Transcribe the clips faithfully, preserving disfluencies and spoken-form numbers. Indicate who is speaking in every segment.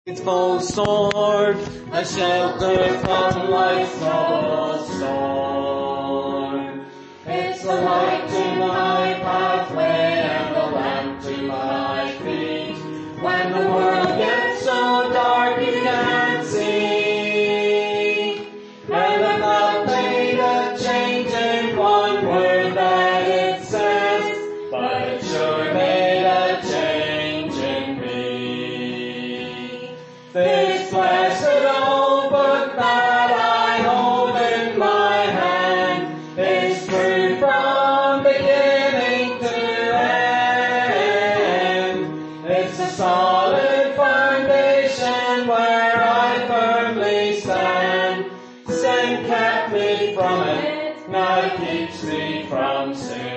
Speaker 1: faithful sword, a shelter from life's troubled storm. It's the light to my pathway and the lamp to my feet. When the world gets so dark you can't see, and I've not made a change in one word that it says, but it sure made a change in me. This blessed old book that I hold in my hand is true from beginning to end. It's a solid foundation where I firmly stand. Sin kept me from it, now it keeps me from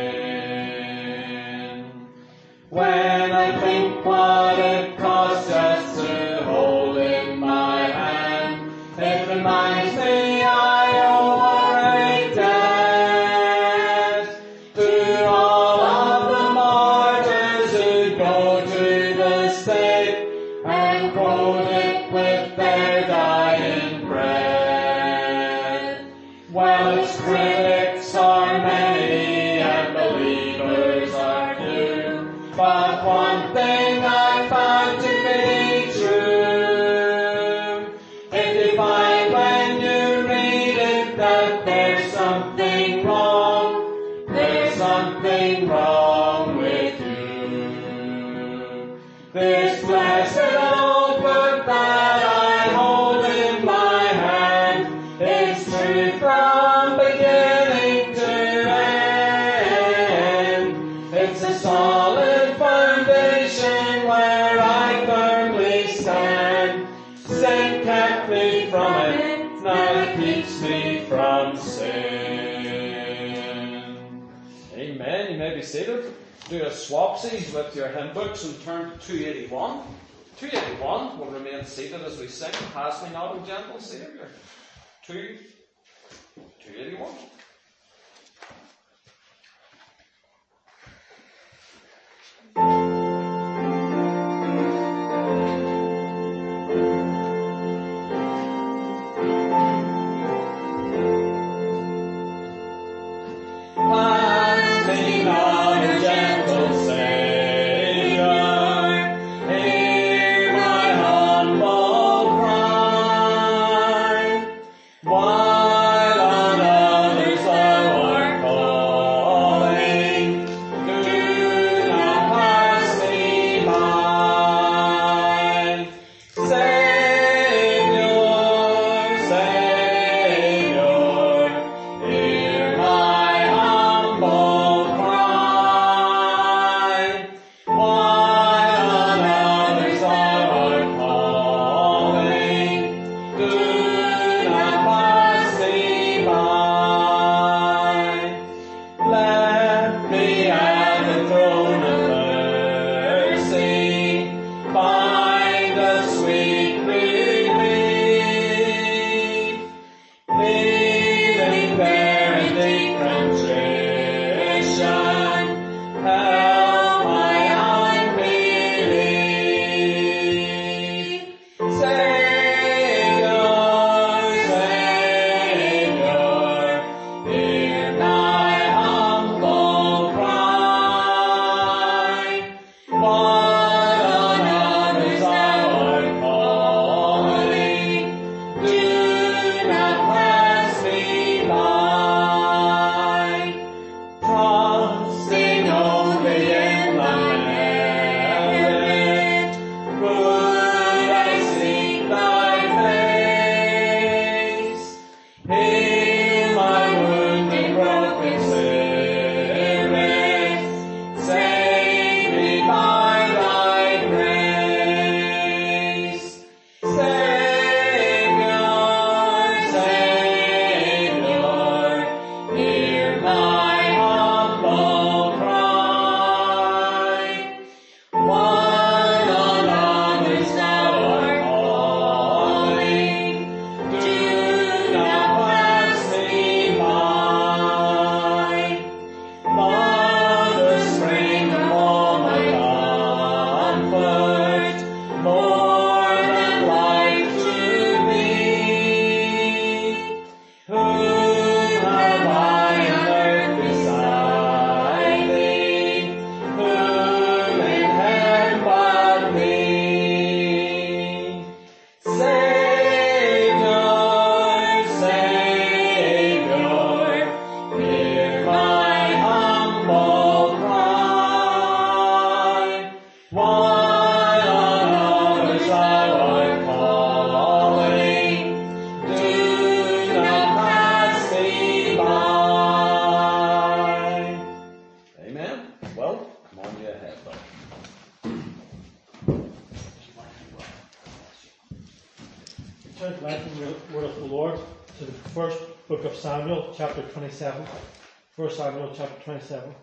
Speaker 1: sin. When I think what it costs just to hold in my hand, it reminds me I owe a great debt to all of the martyrs who go to the stake and quote it with their dying breath. Well, its critics are many and believers are few, but one thing I found to be true: if you find when you read it that there's something wrong, there's something wrong with you. This blessed old book that I hold in my hand is true from beginning to end. It's a solid foundation where I firmly stand. Sin kept me from it, now it keeps me from sin. Amen. You may be seated. Do a swapsies with your hymn books and turn to two eighty-one. two eighty-one will remain seated as we sing, Pass Me Not, O Gentle Saviour. two eighty-one. Pass me not, O gentle Saviour, hear my humble cry, while on others
Speaker 2: Turn to the word of the Lord to the first book of Samuel, chapter twenty-seven. First Samuel, chapter twenty-seven.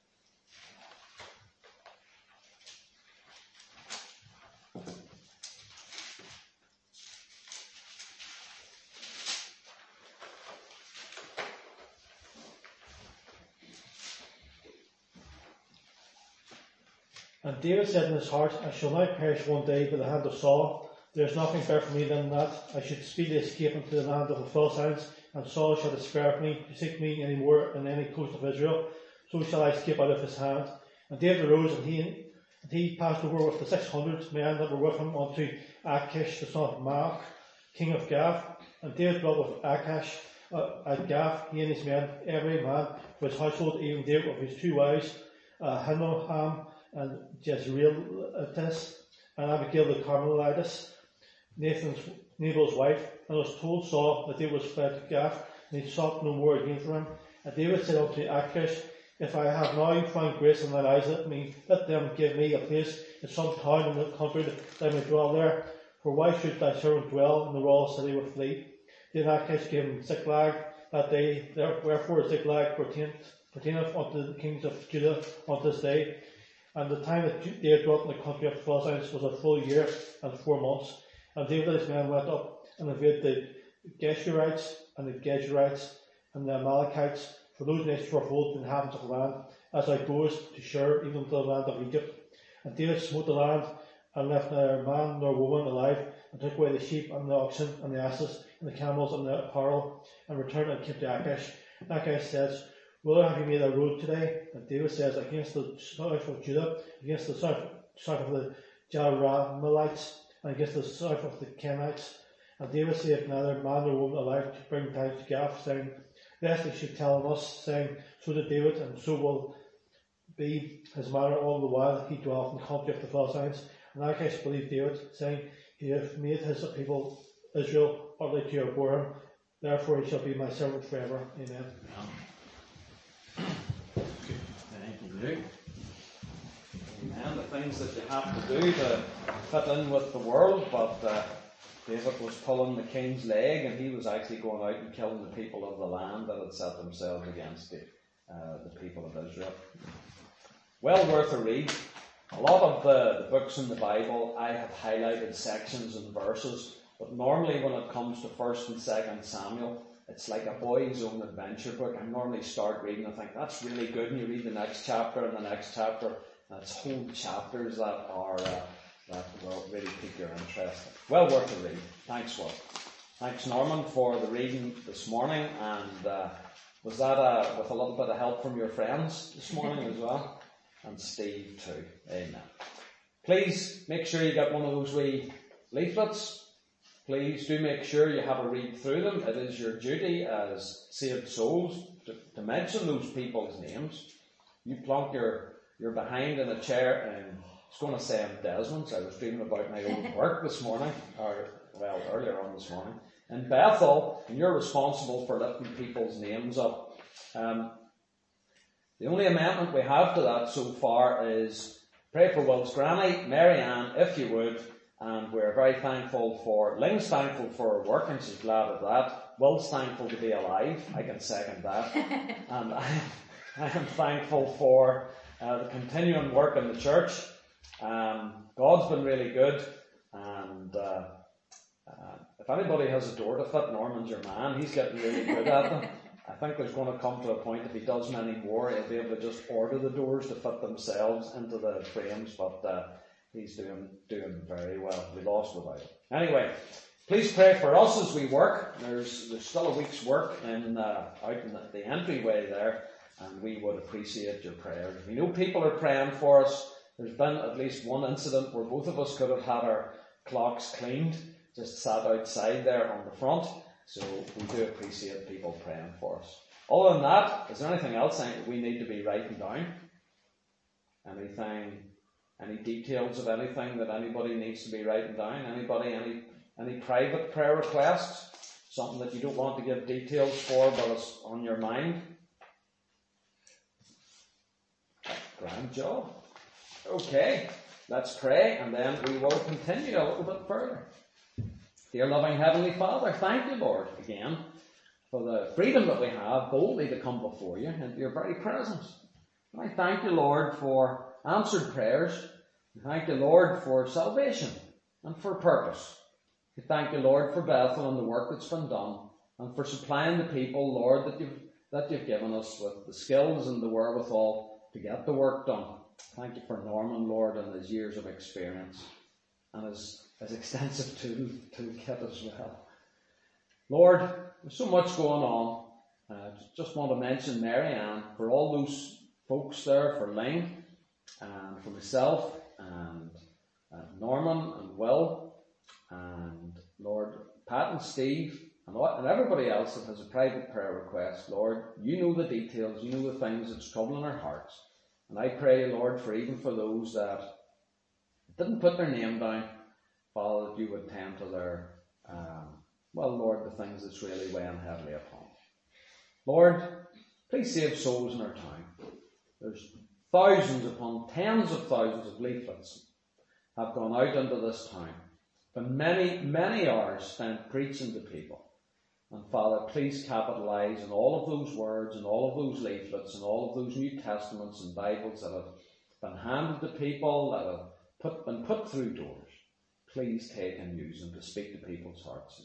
Speaker 2: And David said in his heart, I shall not perish one day by the hand of Saul. There is nothing better for me than that I should speedily escape into the land of the Philistines, and Saul shall despair of me to seek me any more in any coast of Israel. So shall I escape out of his hand. And David arose, and he and he passed over with the six hundred men that were with him unto Achish the son of Maach, king of Gath. And David dwelt with Achish uh, at Gath, he and his men, every man for his household, even David with his two wives, uh, Ahinoam and Jezreelites, and Abigail the Carmelitess, Nathan's Nabal's wife. And was told Saul that David was fled to Gath, and he sought no more again for him. And David said unto Achish, If I have now found grace in thine eyes, let me let them give me a place in some town in the country that I may dwell there. For why should thy servant dwell in the royal city with thee? Then Achish gave him Ziklag that day. Wherefore Ziklag pertaineth unto the kings of Judah unto this day. And the time that David dwelt in the country of the Philistines was a full year and four months. And David and his men went up and invaded the Geshurites and the Geshurites and the Amalekites, for those nations were full of the inhabitants of the land, as thou goest to Shur, even to the land of Egypt. And David smote the land, and left neither man nor woman alive, and took away the sheep and the oxen and the asses and the camels and the apparel, and returned and came to Achish. And Achish says, Whither have you made a road today? And David says, Against the south of Judah, against the south, south of the Jerahmeelites, and against the south of the Kenites. And David said, Neither man nor woman alive to bring tidings to Gath, saying, Lest they should tell on us, saying, So did David, and so will be his manner all the while he dwelleth in the country of the Philistines. And Achish believed David, saying, He hath made his people Israel utterly to abhor him. Therefore he shall be my servant forever. Amen.
Speaker 3: Thank you, Luke. Amen. The things that you have to do to fit in with the world, but uh, David was pulling the king's leg, and he was actually going out and killing the people of the land that had set themselves against the, uh, the people of Israel. Well worth a read. A lot of the, the books in the Bible, I have highlighted sections and verses, but normally when it comes to First and Second Samuel, it's like a boy's own adventure book. I normally start reading and think, that's really good, and you read the next chapter and the next chapter, and it's whole chapters that are uh, that will really pique your interest. Well worth a read. Thanks, Will. Thanks, Norman, for the reading this morning, and uh, was that uh, with a little bit of help from your friends this morning as well? And Steve too. Amen. Please make sure you get one of those wee leaflets. Please do make sure you have a read through them. It is your duty as saved souls to, to mention those people's names. You plonk your, your behind in a chair, and I was going to say in Desmond's. I was dreaming about my old work this morning, or well, earlier on this morning, in Bethel, and you're responsible for lifting people's names up. Um, the only amendment we have to that so far is pray for Will's granny, Mary Ann, if you would. And we're very thankful for, Lynn's thankful for her work, and she's glad of that. Will's thankful to be alive. I can second that. And I, I am thankful for uh, the continuing work in the church. Um, God's been really good. And uh, uh, if anybody has a door to fit, Norman's your man. He's getting really good at them. I think there's going to come to a point, if he does many more, he'll be able to just order the doors to fit themselves into the frames. But uh, He's doing doing very well. We lost without it. Anyway, please pray for us as we work. There's there's still a week's work in uh, out in the, the entryway there, and we would appreciate your prayers. We know people are praying for us. There's been at least one incident where both of us could have had our clocks cleaned, just sat outside there on the front. So we do appreciate people praying for us. Other than that, is there anything else we need to be writing down? Anything? Any details of anything that anybody needs to be writing down? Anybody, any any private prayer requests? Something that you don't want to give details for, but it's on your mind? Grand job. Okay, let's pray, and then we will continue a little bit further. Dear loving Heavenly Father, thank you, Lord, again, for the freedom that we have boldly to come before you into your very presence. And I thank you, Lord, for answered prayers. I thank you, Lord, for salvation and for purpose. I thank you, Lord, for Bethel and the work that's been done, and for supplying the people, Lord, that you've, that you've given us with the skills and the wherewithal to get the work done. Thank you for Norman, Lord, and his years of experience and his, his extensive tool, toolkit as well. Lord, there's so much going on. I uh, just want to mention Mary Ann, for all those folks there, for Ling, and for myself, and uh, Norman, and Will, and Lord, Pat and Steve, and, and everybody else that has a private prayer request. Lord, you know the details, you know the things that's troubling our hearts. And I pray, Lord, for even for those that didn't put their name down, Father, that you would tend to their, um, well, Lord, the things that's really weighing heavily upon. Lord, please save souls in our town. There's thousands upon tens of thousands of leaflets have gone out into this town. But many, many hours spent preaching to people. And Father, please capitalise on all of those words and all of those leaflets and all of those New Testaments and Bibles that have been handed to people, that have put, been put through doors. Please take and use them to speak to people's hearts.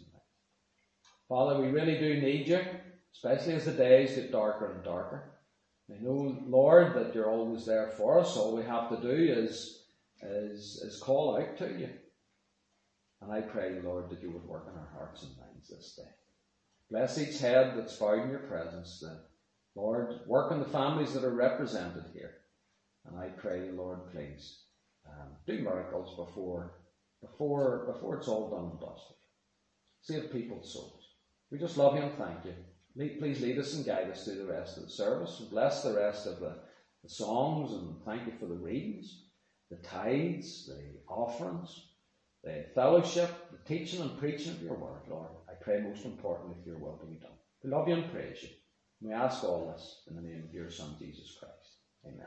Speaker 3: Father, we really do need you, especially as the days get darker and darker. We know, Lord, that you're always there for us. All we have to do is, is, is call out to you. And I pray, Lord, that you would work in our hearts and minds this day. Bless each head that's bowed in your presence. That, Lord, work in the families that are represented here. And I pray, Lord, please, um, do miracles before, before, before it's all done and dusted. Save people's souls. We just love you and thank you. Please lead us and guide us through the rest of the service. And bless the rest of the, the songs. And thank you for the readings, the tithes, the offerings, the fellowship, the teaching and preaching of your word, Lord. I pray most importantly for your will to be done. We love you and praise you. And we ask all this in the name of your Son, Jesus Christ. Amen.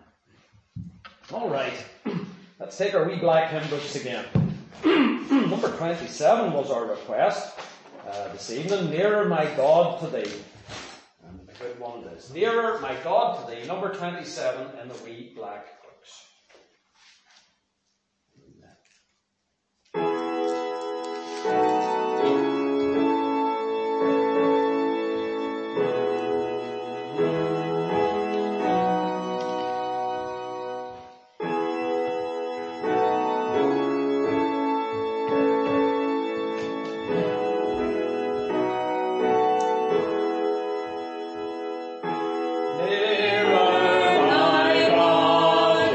Speaker 3: All right. Let's take our wee black hymn books again. Number twenty-seven was our request uh, this evening. Nearer, my God, to thee. And a good one it is. Nearer, my God, to thee. Number twenty-seven in the wee black books.
Speaker 1: Nearer, my God.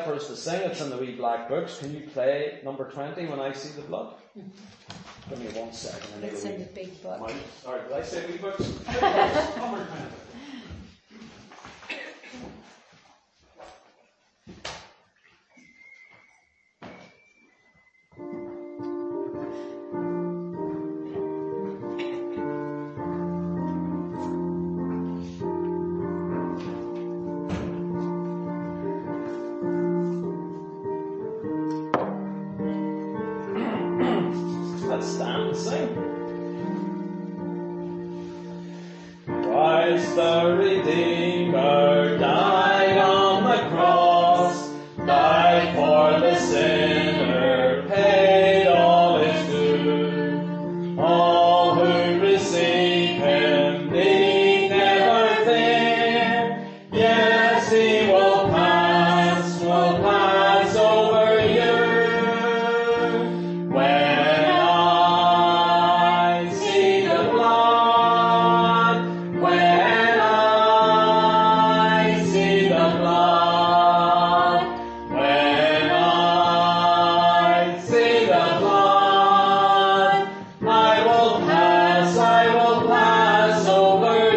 Speaker 3: get for us to sing. It's in the wee black books. Can you play number twenty, When I See the Blood? Give me one second. I need
Speaker 4: It's
Speaker 3: a
Speaker 4: in
Speaker 3: wee-
Speaker 4: the big book.
Speaker 3: my- Sorry, did I say wee books? Number twenty. Let's stand and sing. Christ the Redeemer died on the cross, died for the sinner, paid all his due. All who receive him need never fear. Yes, he will pass, will pass over you. When I see the blood, when I see the blood, when I see the blood, I will pass, I will pass over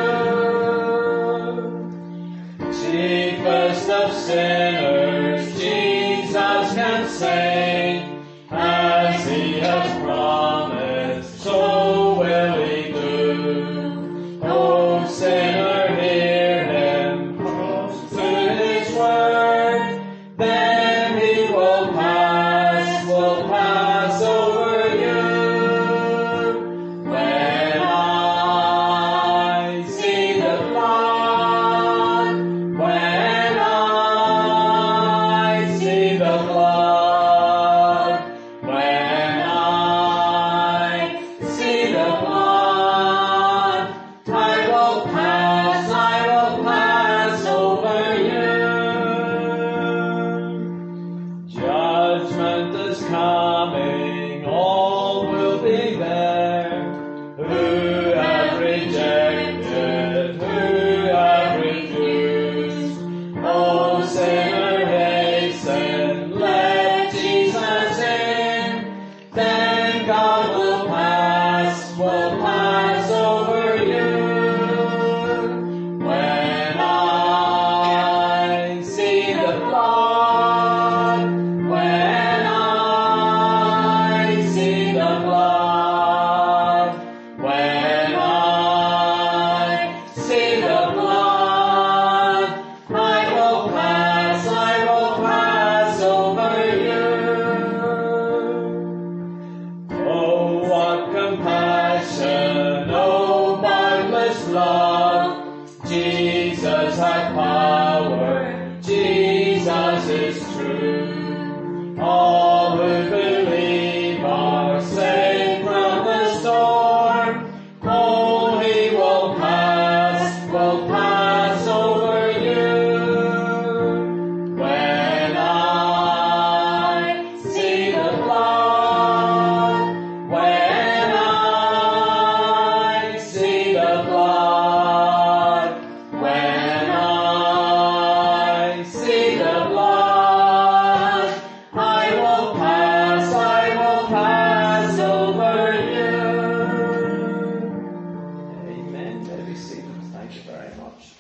Speaker 3: you. Chiefest of sinners, Jesus can save. As he has promised, so will he do. O sinner, hear him, hold to his word, then he will pass, will pass over you. When I see the blood, when I see the blood, when I see the blood, I will pass, I will pass over you. Judgment is coming, all will be there, who have rejected, who have refused. O sinner, hasten, let Jesus in, then God will pass, will pass over you. When I see the blood, when I see the blood, when I see the blood, I will pass, I will pass over you. Oh, what compassion, oh, marvelous love. Jesus hath power, Jesus is true. All who believe are saved from the storm. Oh, he will pass, will pass over you. When I see the blood, when I see the blood, when I see the blood, I will pass, I will pass over you. Amen. May be seated. Thank you very much.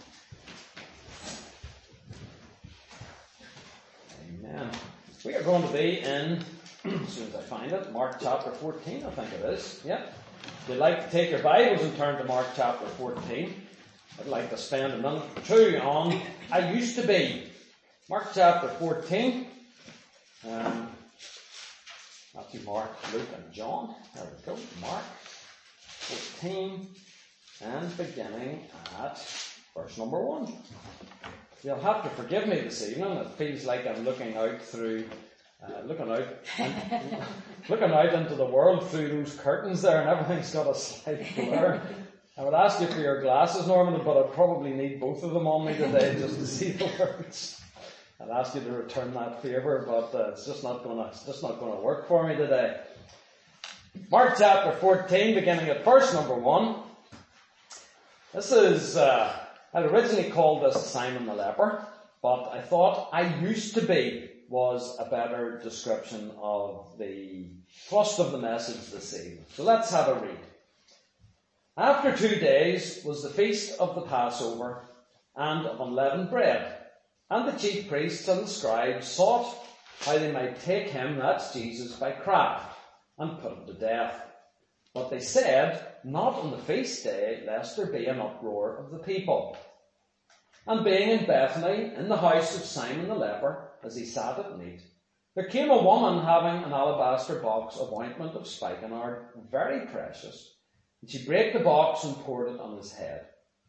Speaker 3: Amen. We are going to be in, as soon as I find it, Mark chapter fourteen, I think it is. Yep. If you'd like to take your Bibles and turn to Mark chapter fourteen, I'd like to spend a minute or two on I used to be. Mark chapter fourteen. Um, Matthew, Mark, Luke, and John. There we go. Mark fourteen, and beginning at verse number one. You'll have to forgive me this evening. It feels like I'm looking out through, uh, looking out, looking out into the world through those curtains there, and everything's got a slight blur. I would ask you for your glasses, Norman, but I'd probably need both of them on me today just to see the words. I'd ask you to return that favour, but uh, it's just not going to, it's just not going to work for me today. Mark chapter fourteen, beginning at verse number one. This is, uh, I'd originally called this Simon the leper, but I thought I used to be was a better description of the thrust of the message this evening. So let's have a read. After two days was the feast of the Passover and of unleavened bread. And the chief priests and the scribes sought how they might take him, that's Jesus, by craft, and put him to death. But they said, not on the feast day, lest there be an uproar of the people. And being in Bethany, in the house of Simon the leper, as he sat at meat, there came a woman having an alabaster box of ointment of spikenard, very precious, and she brake the box and poured it on his head.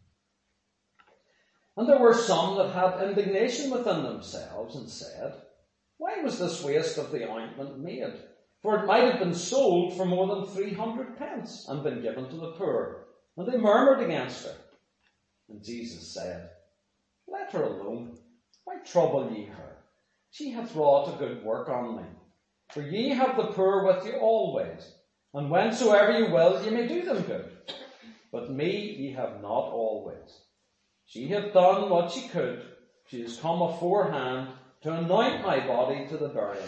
Speaker 3: And there were some that had indignation within themselves, and said, why was this waste of the ointment made? For it might have been sold for more than three hundred pence, and been given to the poor. And they murmured against her. And Jesus said, let her alone. Why trouble ye her? She hath wrought a good work on me. For ye have the poor with you always, and whensoever you will, ye may do them good. But me ye have not always. She hath done what she could. She is come aforehand to anoint my body to the burying.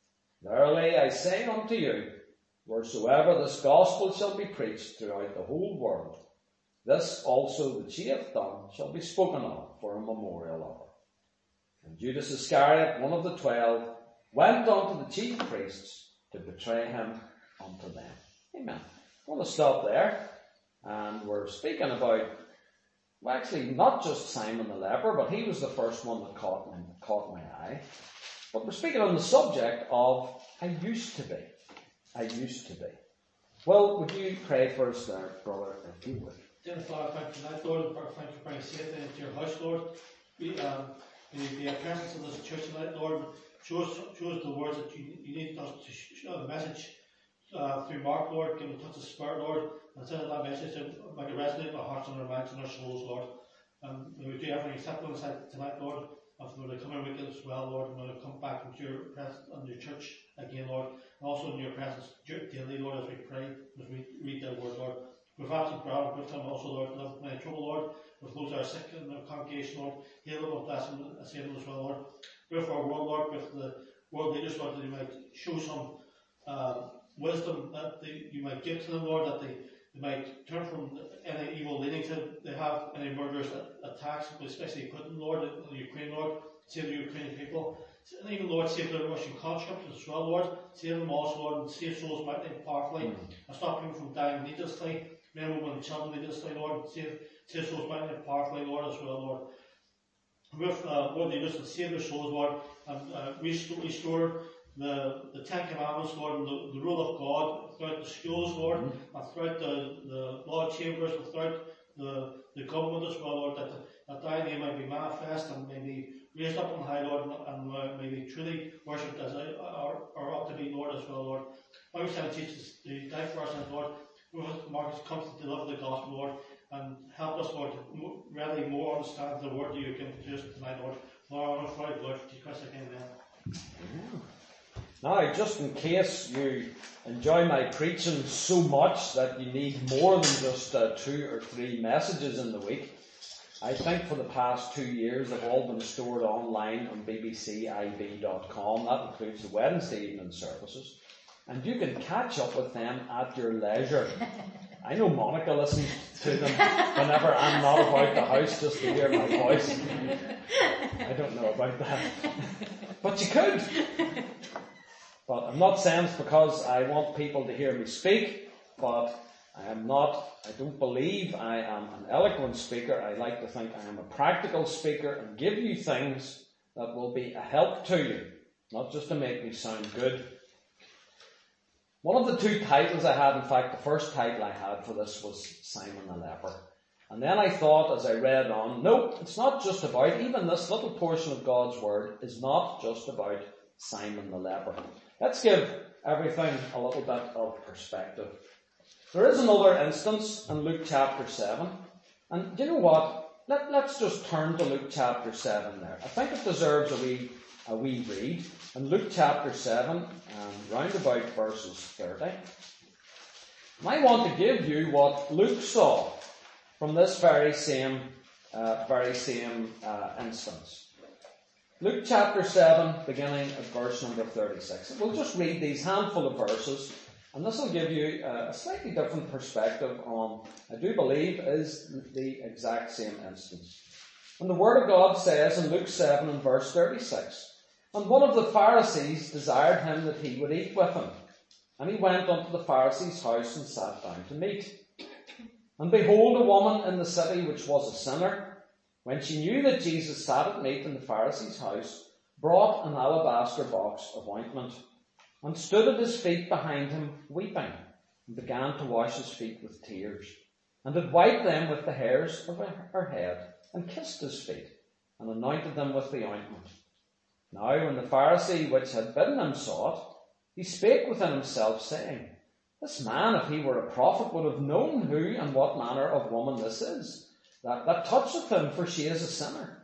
Speaker 3: Verily I say unto you, wheresoever this gospel shall be preached throughout the whole world, this also that she hath done shall be spoken of for a memorial of her. And Judas Iscariot, one of the twelve, went unto the chief priests to betray him unto them. Amen. I want to stop there. And we're speaking about, well, actually not just Simon the leper, but he was the first one that caught my, caught my eye. But we're speaking on the subject of I used to be. I used to be. Well, would you pray for us there, brother, if you would?
Speaker 2: Dear Father, thank you for that, Lord. Thank you for bringing safety into your house, Lord. We, um, may be a presence of this church tonight, Lord. Show us, show us the words that you, you need us to show the message uh, through Mark, Lord. Give us a touch of spirit, Lord. And send that message to make it resonate in our hearts and our minds and our souls, Lord. And may we do everything acceptable inside tonight, Lord. And for the coming week as well, Lord. And may we come back into your presence and your church again, Lord. And also in your presence daily, Lord, as we pray, as we read the word, Lord. We've asked prayer with them also, Lord, to live in trouble, Lord. With those that are sick in the congregation, Lord. Heal them and bless them and save them as well, Lord. Pray for our world, Lord, with the world leaders, Lord, that you might show some uh, wisdom that they, you might give to them, Lord, that they, they might turn from any evil leadings that they have, any murderous attacks, especially Putin, Lord, in the Ukraine, Lord. Save the Ukrainian people. And even, Lord, save the Russian conscripts as well, Lord. Save them also, Lord, and save souls mightily and powerfully. Mm. And stop people from dying needlessly. Men, women, and children needlessly, Lord. Save, save souls mightily and powerfully, Lord, as well, Lord. With, uh, Lord, they just save their souls, Lord, and uh, restore, restore the, the Ten Commandments, Lord, and the, the rule of God throughout the schools, Lord, mm-hmm. and throughout the, the law chambers, and throughout the, the government as well, Lord, that, that thy name may be manifest and may be raised up on high, Lord, and, and uh, may be truly worshipped as I, or, or ought to be, Lord, as well, Lord. I wish I would teach us to die for us, and Lord, Marcus comes to deliver the gospel, Lord, and help us, Lord, to really more understand the word that you have given to us tonight, Lord. Lord, I want to pray, Lord, for Jesus Christ again, amen.
Speaker 3: Now, just in case you enjoy my preaching so much that you need more than just uh, two or three messages in the week, I think for the past two years they've all been stored online on b b c i b dot com. That includes the Wednesday evening services. And you can catch up with them at your leisure. I know Monica listens to them whenever I'm not about the house just to hear my voice. I don't know about that. But you could. But I'm not saying it's because I want people to hear me speak, but I am not, I don't believe I am an eloquent speaker. I like to think I am a practical speaker and give you things that will be a help to you, not just to make me sound good. One of the two titles I had, in fact, the first title I had for this was Simon the Leper. And then I thought as I read on, no, it's not just about, even this little portion of God's Word is not just about Simon the Leper. Let's give everything a little bit of perspective. There is another instance in Luke chapter seven. And do you know what? Let, let's just turn to Luke chapter seven there. I think it deserves a wee, a wee read. In Luke chapter seven, um, round about verses thirty. And I want to give you what Luke saw from this very same, uh, very same uh, instance. Luke chapter seven, beginning at verse number thirty-six. We'll just read these handful of verses, and this will give you a slightly different perspective on, I do believe, is the exact same instance. And the Word of God says in Luke seven and verse thirty-six, "And one of the Pharisees desired him that he would eat with him. And he went unto the Pharisee's house and sat down to meat. And behold, a woman in the city which was a sinner, when she knew that Jesus sat at meat in the Pharisee's house, brought an alabaster box of ointment, and stood at his feet behind him, weeping, and began to wash his feet with tears, and had wiped them with the hairs of her head, and kissed his feet, and anointed them with the ointment. Now when the Pharisee which had bidden him saw it, he spake within himself, saying, This man, if he were a prophet, would have known who and what manner of woman this is, that, that toucheth him, for she is a sinner.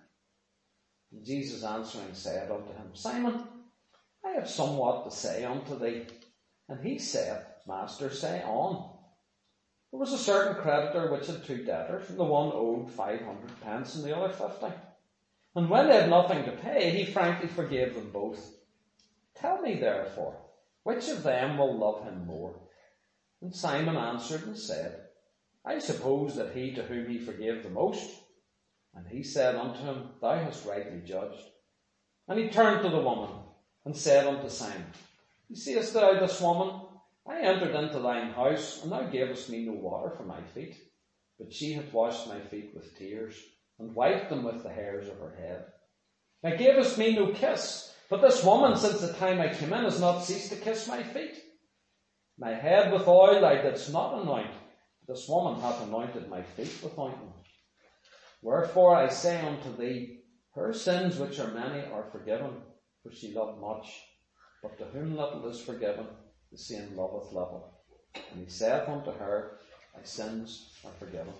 Speaker 3: And Jesus answering said unto him, Simon, I have somewhat to say unto thee. And he said, Master, say on. There was a certain creditor which had two debtors, and the one owed five hundred pence, and the other fifty. And when they had nothing to pay, he frankly forgave them both. Tell me therefore, which of them will love him more? And Simon answered and said, I suppose that he to whom he forgave the most. And he said unto him, Thou hast rightly judged. And he turned to the woman, and said unto Simon, Seest thou this woman? I entered into thine house, and thou gavest me no water for my feet, but she hath washed my feet with tears, and wiped them with the hairs of her head. Thou gavest me no kiss, but this woman, since the time I came in, has not ceased to kiss my feet. My head with oil thou didst not anoint, but this woman hath anointed my feet with ointment. Wherefore I say unto thee, her sins which are many are forgiven, for she loved much. But to whom little is forgiven, the same loveth little. And he saith unto her, Thy sins are forgiven.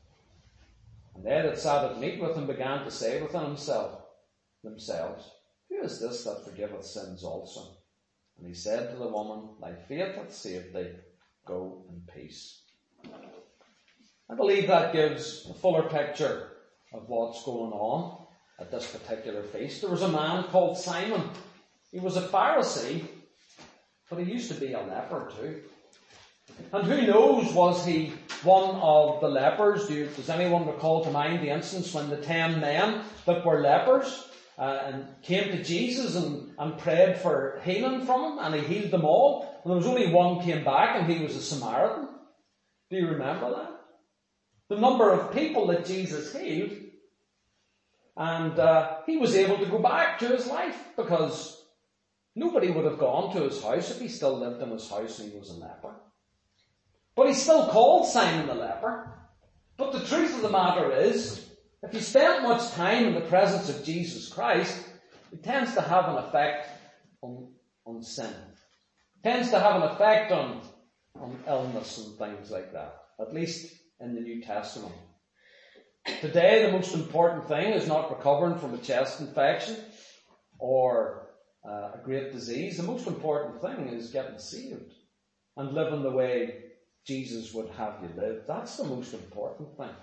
Speaker 3: And they that sat at meat with him began to say within himself, themselves, Who is this that forgiveth sins also? And he said to the woman, Thy faith hath saved thee. Go in peace. I believe that gives a fuller picture of what's going on at this particular feast. There was a man called Simon. He was a Pharisee, but he used to be a leper too. And who knows, was he one of the lepers? Do you, does anyone recall to mind the instance when the ten men that were lepers uh, and came to Jesus and, and prayed for healing from him, and he healed them all? And there was only one came back, and he was a Samaritan. Do you remember that? The number of people that Jesus healed, and uh, he was able to go back to his life, because nobody would have gone to his house if he still lived in his house and he was a leper. But he's still called Simon the leper. But the truth of the matter is, if you spend much time in the presence of Jesus Christ, it tends to have an effect on, on sin. It tends to have an effect on, on illness and things like that, at least in the New Testament. Today, the most important thing is not recovering from a chest infection or uh, a great disease. The most important thing is getting saved and living the way Jesus would have you live. That's the most important thing.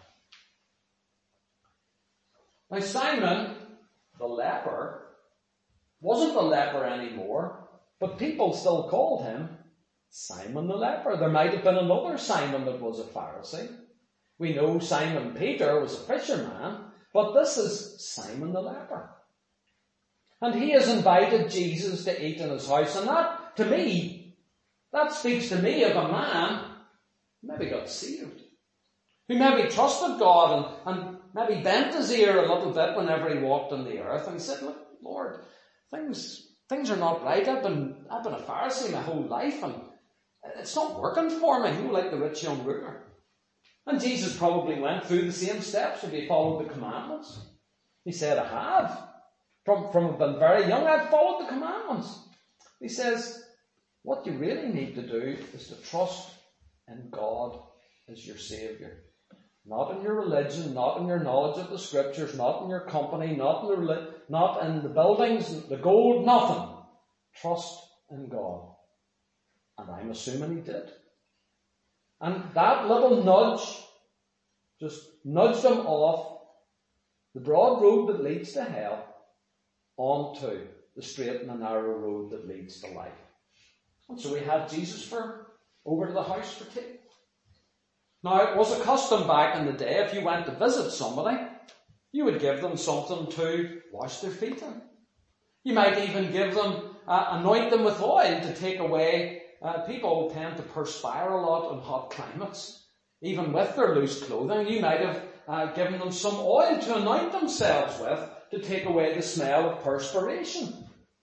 Speaker 3: Now, Simon, the leper, wasn't a leper anymore, but people still called him Simon the leper. There might have been another Simon that was a Pharisee. We know Simon Peter was a fisherman, but this is Simon the leper. And he has invited Jesus to eat in his house. And that, to me, that speaks to me of a man who maybe got saved, who maybe trusted God and, and maybe bent his ear a little bit whenever he walked on the earth and said, Look, Lord, things things are not right. I've been, I've been a Pharisee my whole life, and it's not working for me, you know, like the rich young ruler. And Jesus probably went through the same steps if he followed the commandments. He said, I have. From, from being very young, I've followed the commandments. He says, what you really need to do is to trust in God as your Saviour. Not in your religion, not in your knowledge of the Scriptures, not in your company, not in the, not in the buildings, the gold, nothing. Trust in God. And I'm assuming he did. And that little nudge just nudged him off the broad road that leads to hell onto the straight and the narrow road that leads to life. And so we had Jesus for over to the house for tea. Now, it was a custom back in the day, if you went to visit somebody, you would give them something to wash their feet in. You might even give them, uh, anoint them with oil to take away. Uh, people tend to perspire a lot in hot climates, even with their loose clothing. You might have uh, given them some oil to anoint themselves with to take away the smell of perspiration.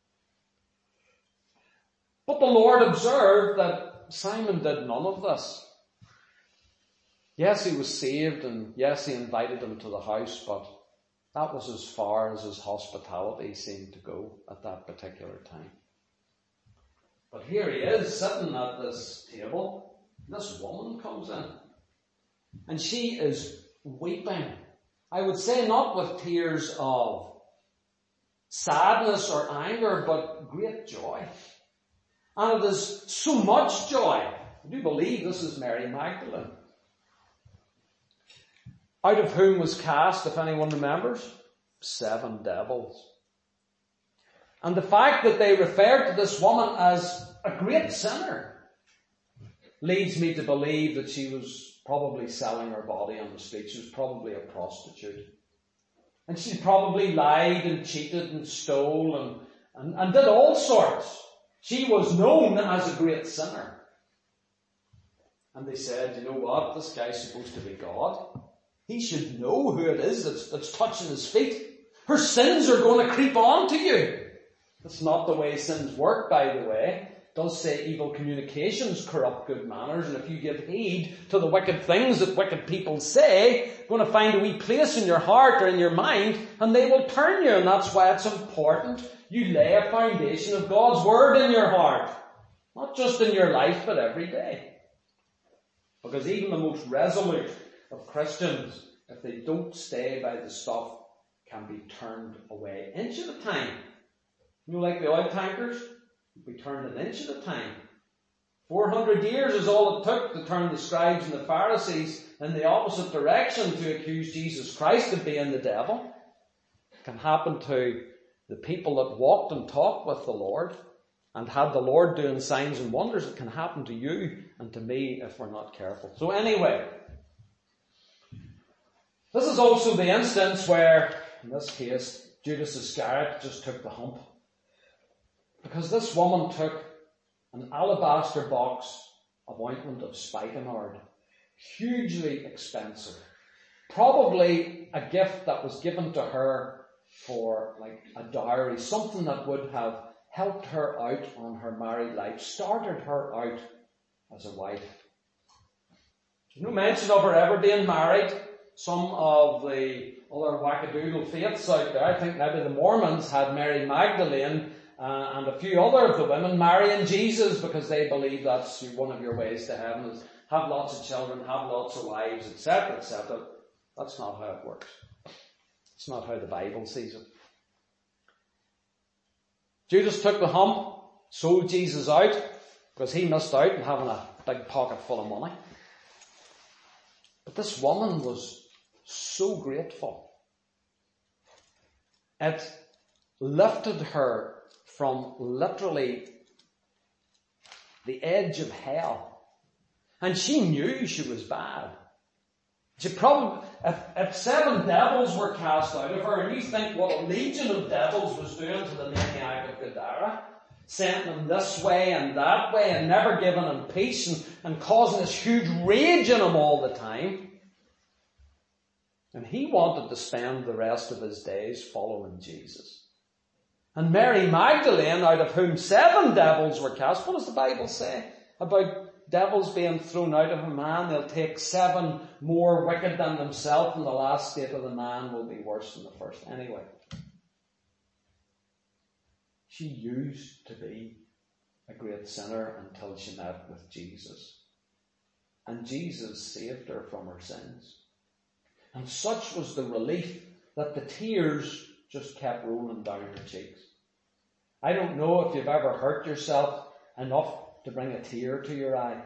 Speaker 3: But the Lord observed that Simon did none of this. Yes, he was saved, and yes, he invited him to the house, but that was as far as his hospitality seemed to go at that particular time. But here he is, sitting at this table. This woman comes in, and she is weeping. I would say not with tears of sadness or anger, but great joy. And it is so much joy. I do believe this is Mary Magdalene. Out of whom was cast, if anyone remembers, seven devils. And the fact that they referred to this woman as a great sinner leads me to believe that she was probably selling her body on the street. She was probably a prostitute. And she probably lied and cheated and stole and, and, and did all sorts. She was known as a great sinner. And they said, you know what, this guy's supposed to be God. He should know who it is that's, that's touching his feet. Her sins are going to creep on to you. That's not the way sins work, by the way. It does say evil communications corrupt good manners, and if you give heed to the wicked things that wicked people say, you're going to find a wee place in your heart or in your mind, and they will turn you, and that's why it's important you lay a foundation of God's Word in your heart. Not just in your life, but every day. Because even the most resolute of Christians, if they don't stay by the stuff, can be turned away inch at a time. You know, like the oil tankers, be turned an inch at a time. Four hundred years is all it took to turn the scribes and the Pharisees in the opposite direction to accuse Jesus Christ of being the devil. It can happen to the people that walked and talked with the Lord and had the Lord doing signs and wonders. It can happen to you and to me if we're not careful. So anyway, this is also the instance where, in this case, Judas Iscariot just took the hump. Because this woman took an alabaster box of ointment of spikenard, hugely expensive. Probably a gift that was given to her for like a dowry, something that would have helped her out on her married life, started her out as a wife. There's no mention of her ever being married. Some of the other wackadoodle faiths out there, I think maybe the Mormons had Mary Magdalene uh, and a few other of the women marrying Jesus because they believe that's one of your ways to heaven, is have lots of children, have lots of wives, et cetera, et cetera. That's not how it works. It's not how the Bible sees it. Judas took the hump, sold Jesus out, because he missed out on having a big pocket full of money. But this woman was so grateful. It lifted her from literally the edge of hell. And she knew she was bad. She probably, if, if seven devils were cast out of her, and you think what a legion of devils was doing to the maniac of Gadara, sending him this way and that way and never giving him peace and, and causing this huge rage in him all the time. And he wanted to spend the rest of his days following Jesus. And Mary Magdalene, out of whom seven devils were cast, what does the Bible say about devils being thrown out of a man? They'll take seven more wicked than themselves, and the last state of the man will be worse than the first. Anyway, she used to be a great sinner until she met with Jesus. And Jesus saved her from her sins. And such was the relief that the tears just kept rolling down her cheeks. I don't know if you've ever hurt yourself enough to bring a tear to your eye.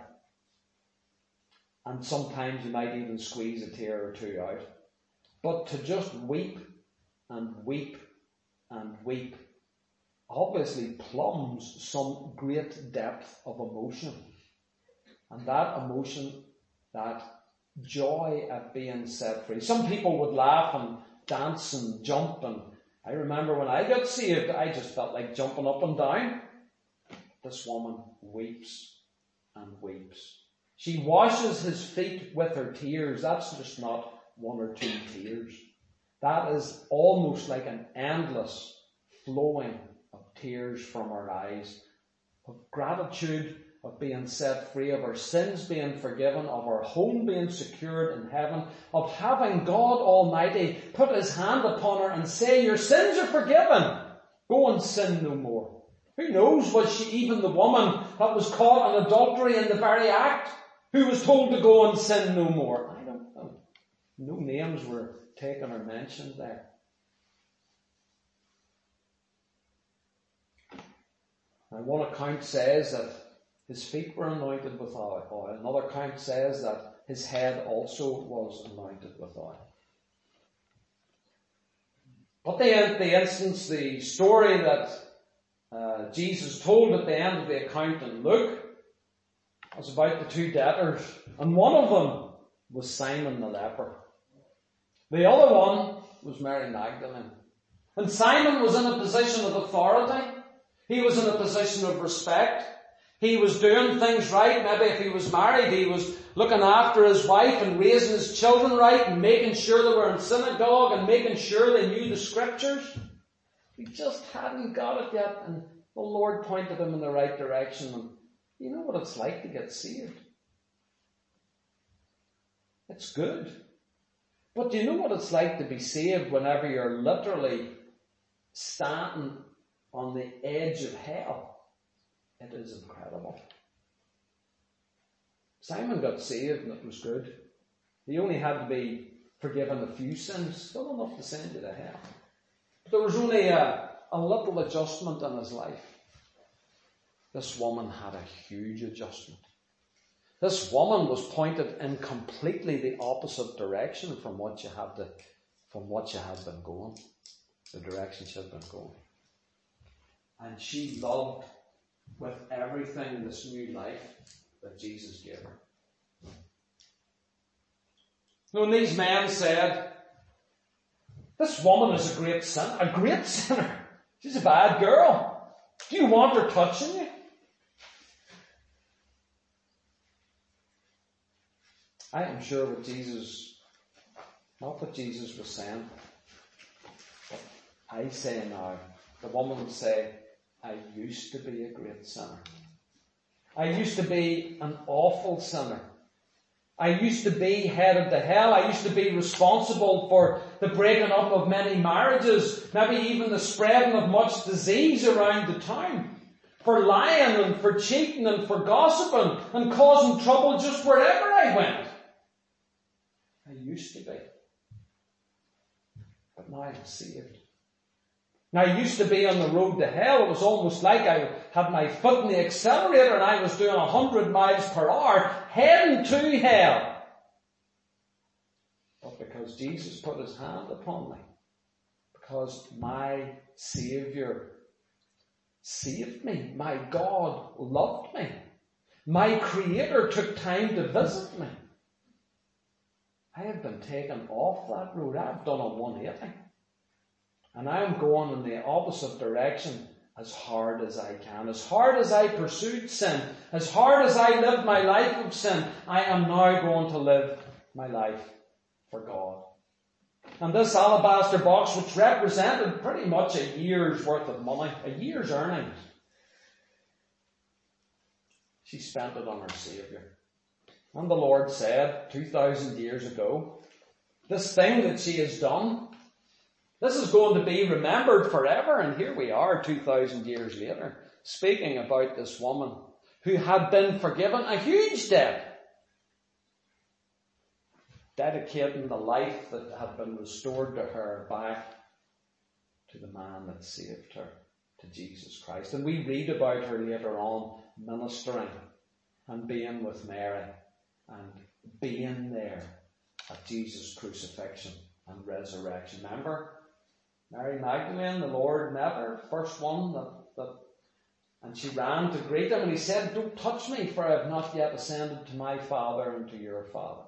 Speaker 3: And sometimes you might even squeeze a tear or two out. But to just weep and weep and weep obviously plumbs some great depth of emotion. And that emotion, that joy at being set free. Some people would laugh and dance and jump, and I remember when I got saved, I just felt like jumping up and down. This woman weeps and weeps. She washes his feet with her tears. That's just not one or two tears. That is almost like an endless flowing of tears from her eyes, of gratitude, of being set free, of our sins being forgiven, of our home being secured in heaven, of having God Almighty put his hand upon her and say, your sins are forgiven. Go and sin no more. Who knows, was she even the woman that was caught in adultery in the very act, who was told to go and sin no more? I don't know. No names were taken or mentioned there. Now, one account says that his feet were anointed with oil. Another account says that his head also was anointed with oil. But the, the instance, the story that uh, Jesus told at the end of the account in Luke was about the two debtors. And one of them was Simon the leper. The other one was Mary Magdalene. And Simon was in a position of authority. He was in a position of respect. He was doing things right. Maybe if he was married, he was looking after his wife and raising his children right and making sure they were in synagogue and making sure they knew the scriptures. He just hadn't got it yet, and the Lord pointed him in the right direction. And you know what it's like to get saved? It's good. But do you know what it's like to be saved whenever you're literally standing on the edge of hell? It is incredible. Simon got saved and it was good. He only had to be forgiven a few sins, still enough to send you to hell. But there was only a, a little adjustment in his life. This woman had a huge adjustment. This woman was pointed in completely the opposite direction from what you had to, from what you had been going, the direction she had been going. And she loved with everything this new life that Jesus gave her. When these men said, this woman is a great sinner, a great sinner. She's a bad girl. Do you want her touching you? I am sure what Jesus, not what Jesus was saying, but I say now, the woman would say, I used to be a great sinner. I used to be an awful sinner. I used to be headed to hell. I used to be responsible for the breaking up of many marriages, maybe even the spreading of much disease around the town, for lying and for cheating and for gossiping and causing trouble just wherever I went. I used to be. But now I'm saved. Now, I used to be on the road to hell. It was almost like I had my foot in the accelerator and I was doing a hundred miles per hour heading to hell. But because Jesus put his hand upon me, because my Saviour saved me, my God loved me, my Creator took time to visit me, I have been taken off that road. I've done a one eighty. And I'm going in the opposite direction as hard as I can. As hard as I pursued sin, as hard as I lived my life of sin, I am now going to live my life for God. And this alabaster box, which represented pretty much a year's worth of money, a year's earnings, she spent it on her Saviour. And the Lord said, two thousand years ago, this thing that she has done, this is going to be remembered forever. And here we are two thousand years later, speaking about this woman who had been forgiven a huge debt, dedicating the life that had been restored to her back to the man that saved her, to Jesus Christ. And we read about her later on ministering and being with Mary and being there at Jesus' crucifixion and resurrection. Remember? Mary Magdalene, the Lord met her, first one that, that, and she ran to greet him, and he said, "Don't touch me, for I have not yet ascended to my Father and to your Father."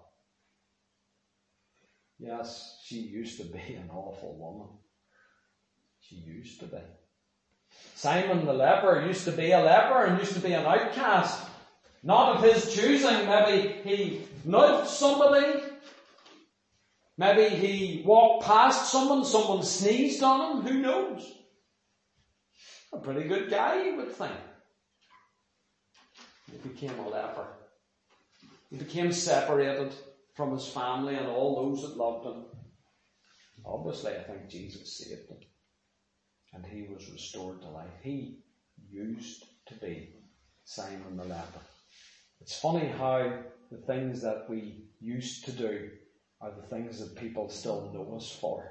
Speaker 3: Yes, she used to be an awful woman. She used to be. Simon the leper used to be a leper and used to be an outcast. Not of his choosing. Maybe he nudged somebody. Maybe he walked past someone, someone sneezed on him. Who knows? A pretty good guy, you would think. He became a leper. He became separated from his family and all those that loved him. Obviously, I think Jesus saved him. And he was restored to life. He used to be Simon the leper. It's funny how the things that we used to do are the things that people still know us for.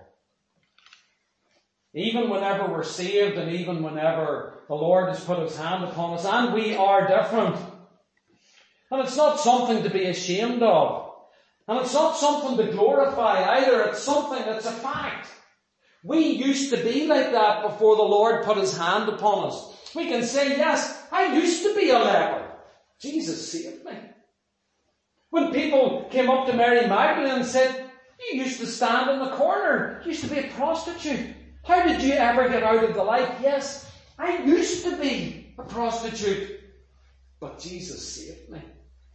Speaker 3: Even whenever we're saved and even whenever the Lord has put his hand upon us, and we are different. And it's not something to be ashamed of. And it's not something to glorify either. It's something that's a fact. We used to be like that before the Lord put his hand upon us. We can say, yes, I used to be a leper. Jesus saved me. When people came up to Mary Magdalene and said, "You used to stand in the corner. You used to be a prostitute. How did you ever get out of the life?" Yes, I used to be a prostitute, but Jesus saved me.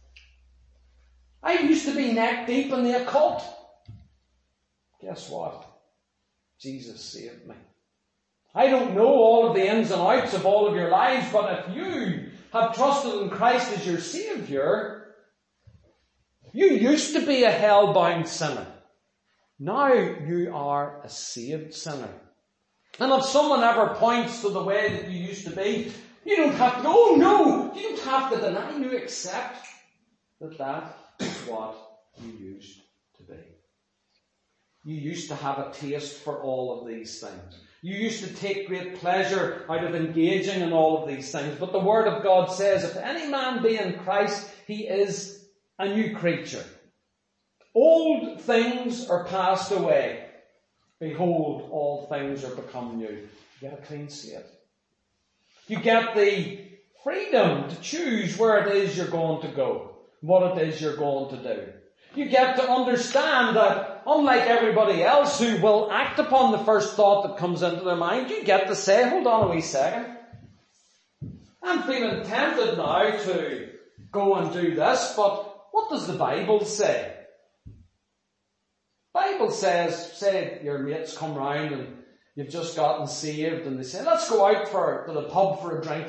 Speaker 3: I used to be neck deep in the occult. Guess what? Jesus saved me. I don't know all of the ins and outs of all of your lives, but if you have trusted in Christ as your Saviour, you used to be a hell-bound sinner. Now you are a saved sinner. And if someone ever points to the way that you used to be, you don't have to, oh no, you don't have to deny, you accept that that is what you used to be. You used to have a taste for all of these things. You used to take great pleasure out of engaging in all of these things. But the Word of God says, if any man be in Christ, he is a new creature. Old things are passed away. Behold, all things are become new. You get a clean slate. You get the freedom to choose where it is you're going to go, what it is you're going to do. You get to understand that, unlike everybody else who will act upon the first thought that comes into their mind, you get to say, hold on a wee second. I'm feeling tempted now to go and do this, but what does the Bible say? The Bible says, say your mates come round and you've just gotten saved and they say, let's go out for, to the pub for a drink.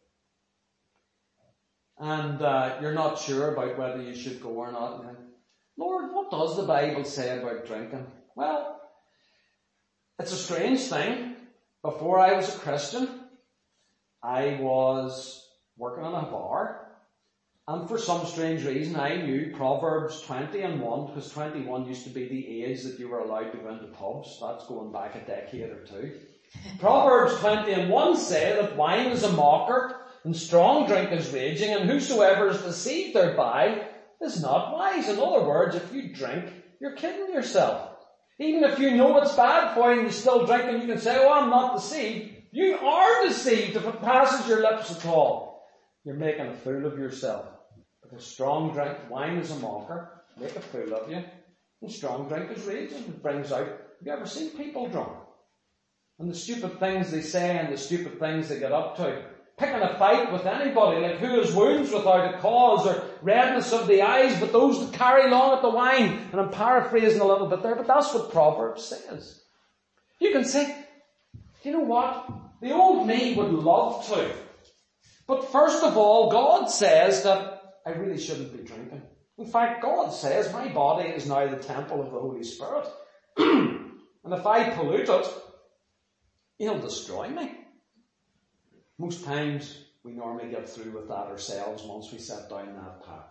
Speaker 3: And uh, you're not sure about whether you should go or not. And then, Lord, what does the Bible say about drinking? Well, it's a strange thing. Before I was a Christian, I was working in a bar. And for some strange reason, I knew Proverbs twenty and one, because twenty-one used to be the age that you were allowed to go into pubs. That's going back a decade or two. Proverbs twenty and one say that wine is a mocker, and strong drink is raging, and whosoever is deceived thereby is not wise. In other words, if you drink, you're kidding yourself. Even if you know it's bad for you and you still drink and you can say, oh, I'm not deceived. You are deceived if it passes your lips at all. You're making a fool of yourself. Because strong drink, wine is a mocker, make a fool of you. And strong drink is raging. It brings out, have you ever seen people drunk? And the stupid things they say and the stupid things they get up to. Picking a fight with anybody, like who has wounds without a cause, or redness of the eyes, but those that carry long at the wine. And I'm paraphrasing a little bit there, but that's what Proverbs says. You can say, you know what? The old me would love to. But first of all, God says that I really shouldn't be drinking. In fact, God says my body is now the temple of the Holy Spirit. And if I pollute it, He'll destroy me. Most times, we normally get through with that ourselves once we set down that path.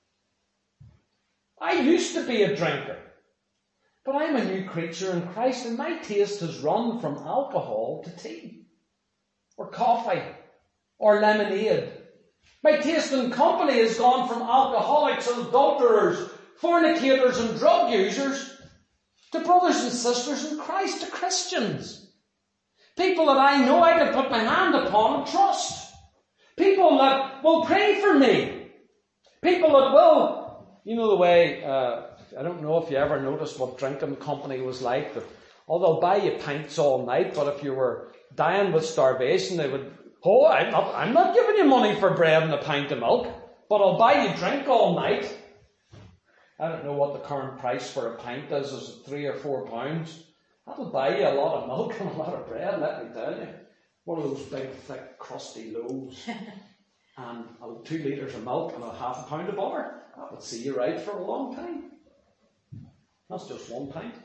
Speaker 3: I used to be a drinker, but I'm a new creature in Christ, and my taste has run from alcohol to tea, or coffee, or lemonade. My taste in company has gone from alcoholics and adulterers, fornicators and drug users, to brothers and sisters in Christ, to Christians. People that I know I can put my hand upon and trust. People that will pray for me. People that will, you know the way, uh, I don't know if you ever noticed what drinking company was like, but oh, they'll buy you pints all night, but if you were dying with starvation, they would, oh, I'm not, I'm not giving you money for bread and a pint of milk, but I'll buy you drink all night. I don't know what the current price for a pint is, is it three or four pounds? That'll buy you a lot of milk and a lot of bread, let me tell you. One of those big, thick, crusty loaves. And two litres of milk and a half a pound of butter. That would see you right for a long time. That's just one pint.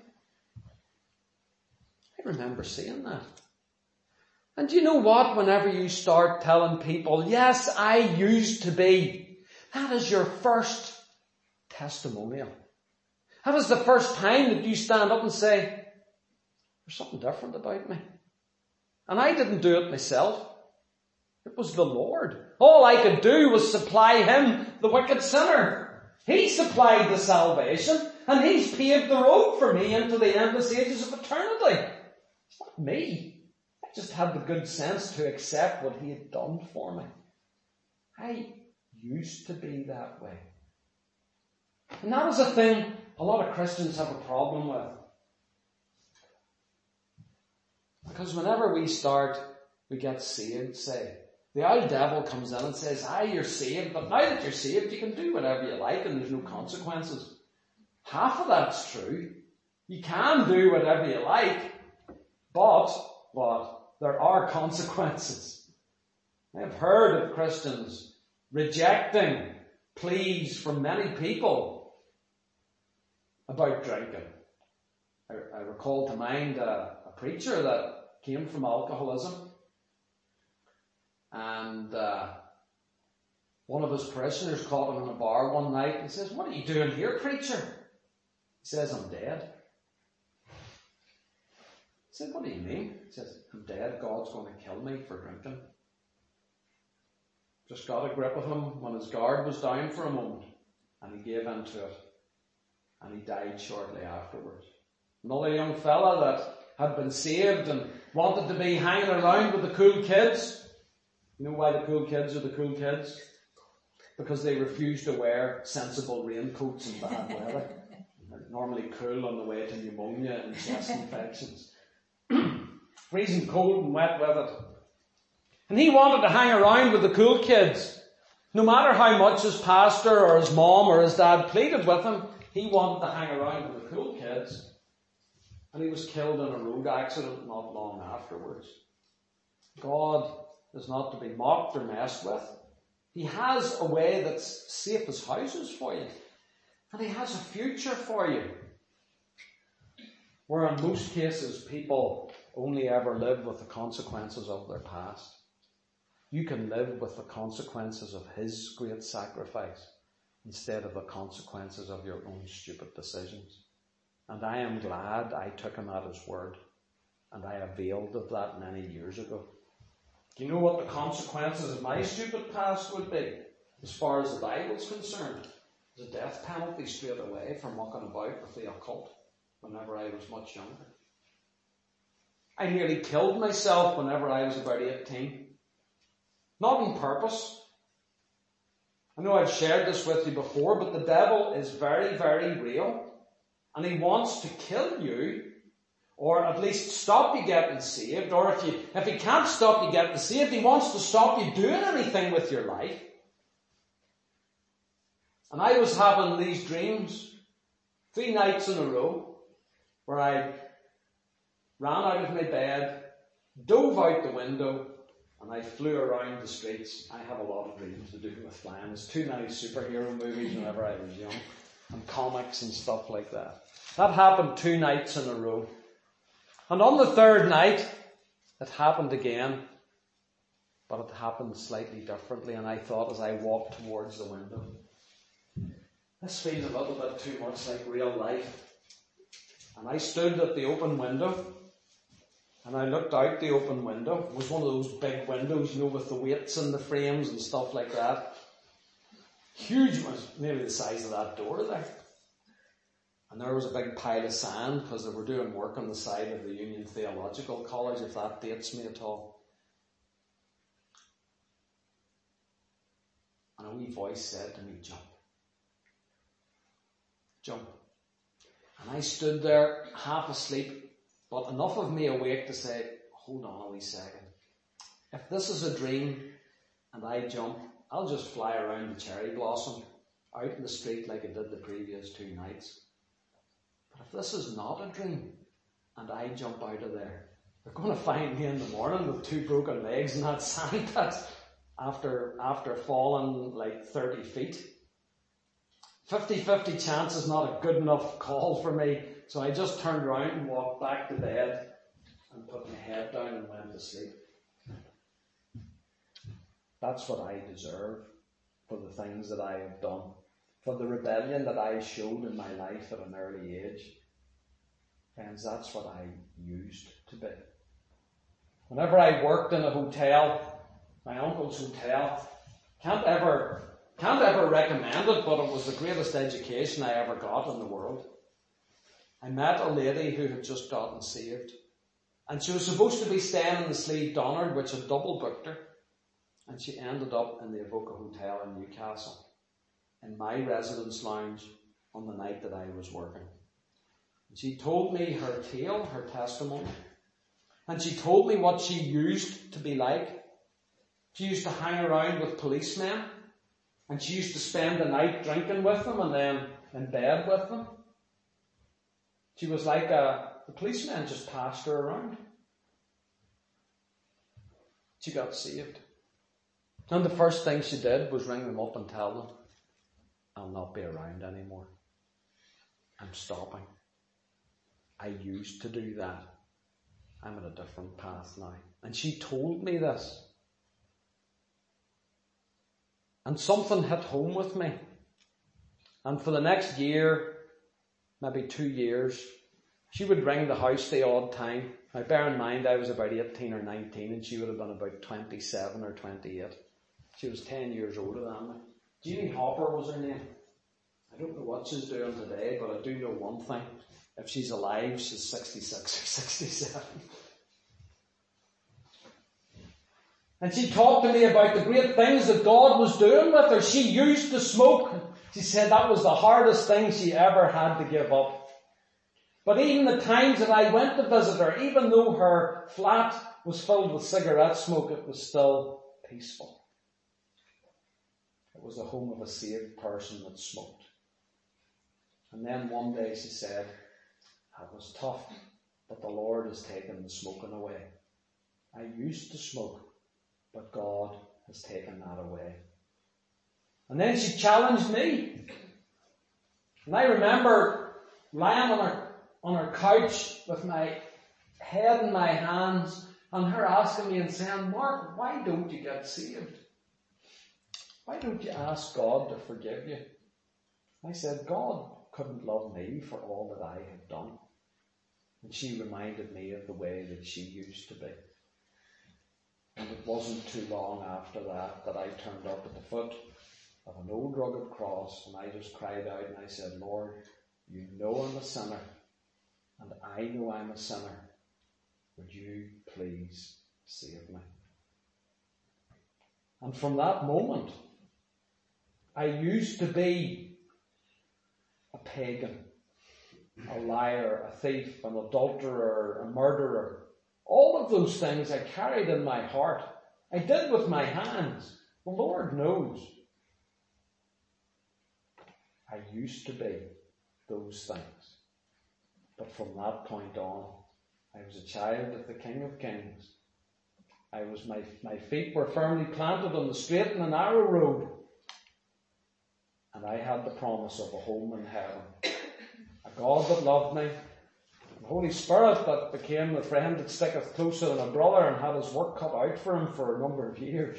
Speaker 3: I remember seeing that. And you know what? Whenever you start telling people, yes, I used to be, that is your first testimonial. That is the first time that you stand up and say, there's something different about me. And I didn't do it myself. It was the Lord. All I could do was supply him, the wicked sinner. He supplied the salvation, and he's paved the road for me into the endless ages of eternity. It's not me. I just had the good sense to accept what he had done for me. I used to be that way. And that is a thing a lot of Christians have a problem with. Because whenever we start, we get saved, say, the old devil comes in and says, aye, you're saved, but now that you're saved, you can do whatever you like and there's no consequences. Half of that's true. You can do whatever you like, but, but there are consequences. I've heard of Christians rejecting pleas from many people about drinking. I, I recall to mind a, a preacher that came from alcoholism, and uh, one of his parishioners caught him in a bar one night and says, what are you doing here, preacher? He says, I'm dead. He said, what do you mean? He says, I'm dead, God's going to kill me for drinking. Just got a grip of him when his guard was down for a moment, and he gave in to it, and he died shortly afterwards. Another young fella that had been saved and wanted to be hanging around with the cool kids. You know why the cool kids are the cool kids? Because they refuse to wear sensible raincoats in bad weather. They're normally cool on the way to pneumonia and chest infections. Freezing cold and wet with it. And he wanted to hang around with the cool kids. No matter how much his pastor or his mom or his dad pleaded with him, he wanted to hang around with the cool kids. And he was killed in a road accident not long afterwards. God is not to be mocked or messed with. He has a way that's safe as houses for you. And he has a future for you. Where in most cases people only ever live with the consequences of their past. You can live with the consequences of his great sacrifice instead of the consequences of your own stupid decisions. And I am glad I took him at his word. And I availed of that many years ago. Do you know what the consequences of my stupid past would be? As far as the Bible's concerned. The death penalty straight away for mucking about with the occult whenever I was much younger. I nearly killed myself whenever I was about eighteen. Not on purpose. I know I've shared this with you before, but the devil is very, very real. And he wants to kill you, or at least stop you getting saved, or if you if he can't stop you getting saved, he wants to stop you doing anything with your life. And I was having these dreams three nights in a row where I ran out of my bed, dove out the window, and I flew around the streets. I have a lot of dreams to do with flying. There's too many superhero movies whenever I was young, and comics and stuff like that. That happened two nights in a row. And on the third night, it happened again, but it happened slightly differently, and I thought as I walked towards the window, this feels a little bit too much like real life. And I stood at the open window, and I looked out the open window. It was one of those big windows, you know, with the weights and the frames and stuff like that. Huge, was nearly the size of that door there. And there was a big pile of sand because they were doing work on the side of the Union Theological College, if that dates me at all. And a wee voice said to me, jump. Jump. And I stood there half asleep, but enough of me awake to say, hold on a wee second. If this is a dream and I jump, I'll just fly around the cherry blossom out in the street like I did the previous two nights. But if this is not a dream and I jump out of there, they're going to find me in the morning with two broken legs in that sand pit after, after falling like thirty feet. fifty-fifty chance is not a good enough call for me, so I just turned around and walked back to bed and put my head down and went to sleep. That's what I deserve for the things that I have done, for the rebellion that I showed in my life at an early age. Friends, that's what I used to be. Whenever I worked in a hotel, my uncle's hotel, can't ever, can't ever recommend it, but it was the greatest education I ever got in the world. I met a lady who had just gotten saved, and she was supposed to be staying in the Slieve Donard, which had double booked her. And she ended up in the Avoca Hotel in Newcastle, in my residence lounge on the night that I was working. And she told me her tale, her testimony. And she told me what she used to be like. She used to hang around with policemen. And she used to spend the night drinking with them and then in bed with them. She was like a, the policemen just passed her around. She got saved. And the first thing she did was ring them up and tell them, I'll not be around anymore. I'm stopping. I used to do that. I'm on a different path now. And she told me this. And something hit home with me. And for the next year, maybe two years, she would ring the house the odd time. Now bear in mind I was about eighteen or nineteen and she would have been about twenty-seven or twenty-eight. She was ten years older than me. Jeannie Hopper was her name. I don't know what she's doing today, but I do know one thing. If she's alive, she's sixty-six or sixty-seven. And she talked to me about the great things that God was doing with her. She used to smoke. She said that was the hardest thing she ever had to give up. But even the times that I went to visit her, even though her flat was filled with cigarette smoke, it was still peaceful. It was the home of a saved person that smoked. And then one day she said, that was tough, but the Lord has taken the smoking away. I used to smoke, but God has taken that away. And then she challenged me. And I remember lying on her, on her couch with my head in my hands and her asking me and saying, Mark, why don't you get saved? Why don't you ask God to forgive you? I said, God couldn't love me for all that I had done. And she reminded me of the way that she used to be. And it wasn't too long after that that I turned up at the foot of an old rugged cross and I just cried out and I said, Lord, you know I'm a sinner and I know I'm a sinner. Would you please save me? And from that moment, I used to be a pagan, a liar, a thief, an adulterer, a murderer. All of those things I carried in my heart. I did with my hands. The Lord knows. I used to be those things. But from that point on, I was a child of the King of Kings. I was my, my feet were firmly planted on the straight and the narrow road. And I had the promise of a home in heaven. A God that loved me. The Holy Spirit that became the friend that sticketh closer than a brother and had his work cut out for him for a number of years.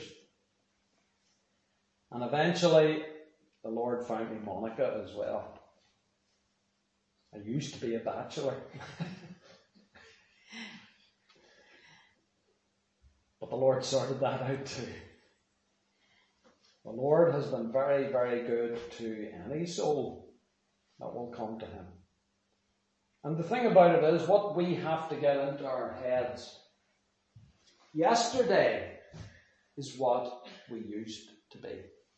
Speaker 3: And eventually, the Lord found me Monica as well. I used to be a bachelor. But the Lord sorted that out too. The Lord has been very, very good to any soul that will come to him. And the thing about it is, what we have to get into our heads, yesterday is what we used to be.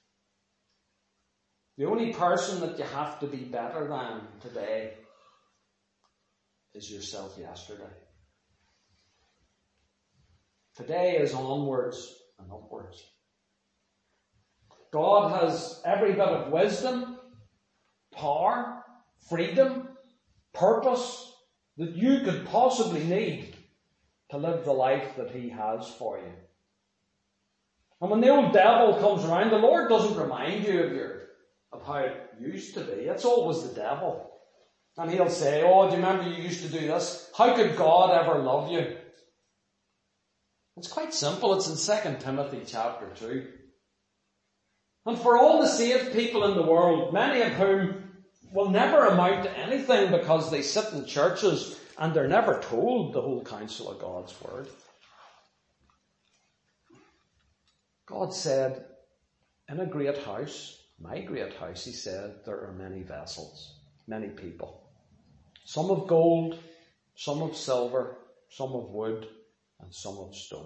Speaker 3: The only person that you have to be better than today is yourself yesterday. Today is onwards and upwards. God has every bit of wisdom, power, freedom, purpose that you could possibly need to live the life that He has for you. And when the old devil comes around, the Lord doesn't remind you of your of how it used to be. It's always the devil. And he'll say, oh, do you remember you used to do this? How could God ever love you? It's quite simple. It's in Second Timothy chapter two. And for all the saved people in the world, many of whom will never amount to anything because they sit in churches and they're never told the whole counsel of God's word. God said, in a great house, my great house, He said, there are many vessels, many people. Some of gold, some of silver, some of wood, and some of stone.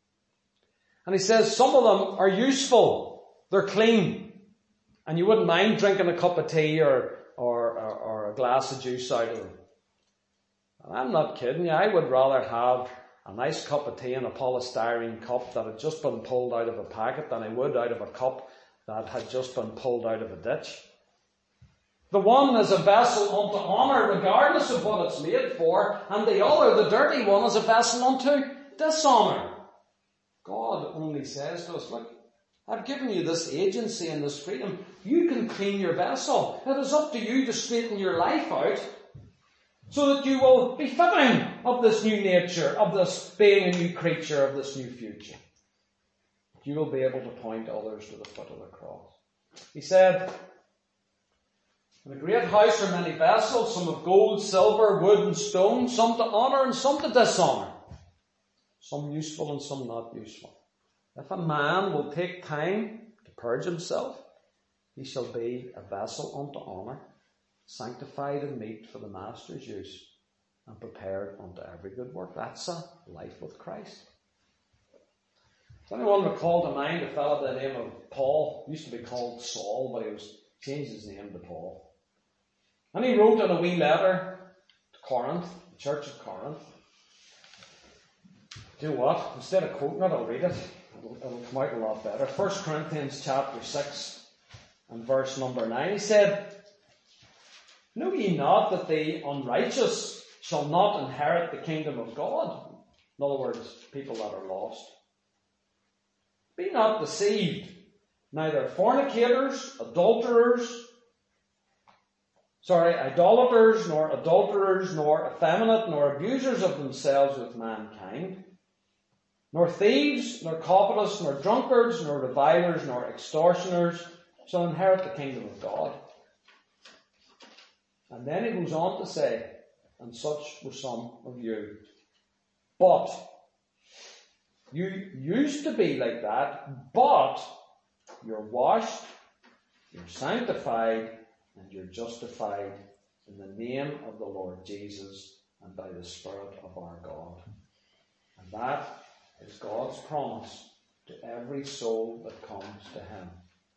Speaker 3: And He says some of them are useful. They're clean. And you wouldn't mind drinking a cup of tea or, or, or, or a glass of juice out of them. And I'm not kidding you. I would rather have a nice cup of tea in a polystyrene cup that had just been pulled out of a packet than I would out of a cup that had just been pulled out of a ditch. The one is a vessel unto honour regardless of what it's made for, and the other, the dirty one, is a vessel unto dishonour. God only says to us, look, I've given you this agency and this freedom. You can clean your vessel. It is up to you to straighten your life out so that you will be fitting of this new nature, of this being a new creature, of this new future. You will be able to point others to the foot of the cross. He said, in a great house are many vessels, some of gold, silver, wood and stone, some to honour and some to dishonour, some useful and some not useful. If a man will take time to purge himself, he shall be a vessel unto honour, sanctified and meet for the Master's use, and prepared unto every good work. That's a life with Christ. Does anyone recall to mind a fellow by the name of Paul? He used to be called Saul, but he was changed his name to Paul. And he wrote in a wee letter to Corinth, the church of Corinth. Do you know what? Instead of quoting it, I'll read it. It'll, it'll come out a lot better. First Corinthians chapter six and verse number nine. He said, know ye not that the unrighteous shall not inherit the kingdom of God? In other words, people that are lost. Be not deceived, neither fornicators, adulterers, sorry, idolaters, nor adulterers, nor effeminate, nor abusers of themselves with mankind, nor thieves, nor covetous, nor drunkards, nor revilers, nor extortioners shall inherit the kingdom of God. And then he goes on to say, and such were some of you. But you used to be like that, but you're washed, you're sanctified, and you're justified in the name of the Lord Jesus and by the Spirit of our God. And that is God's promise to every soul that comes to Him.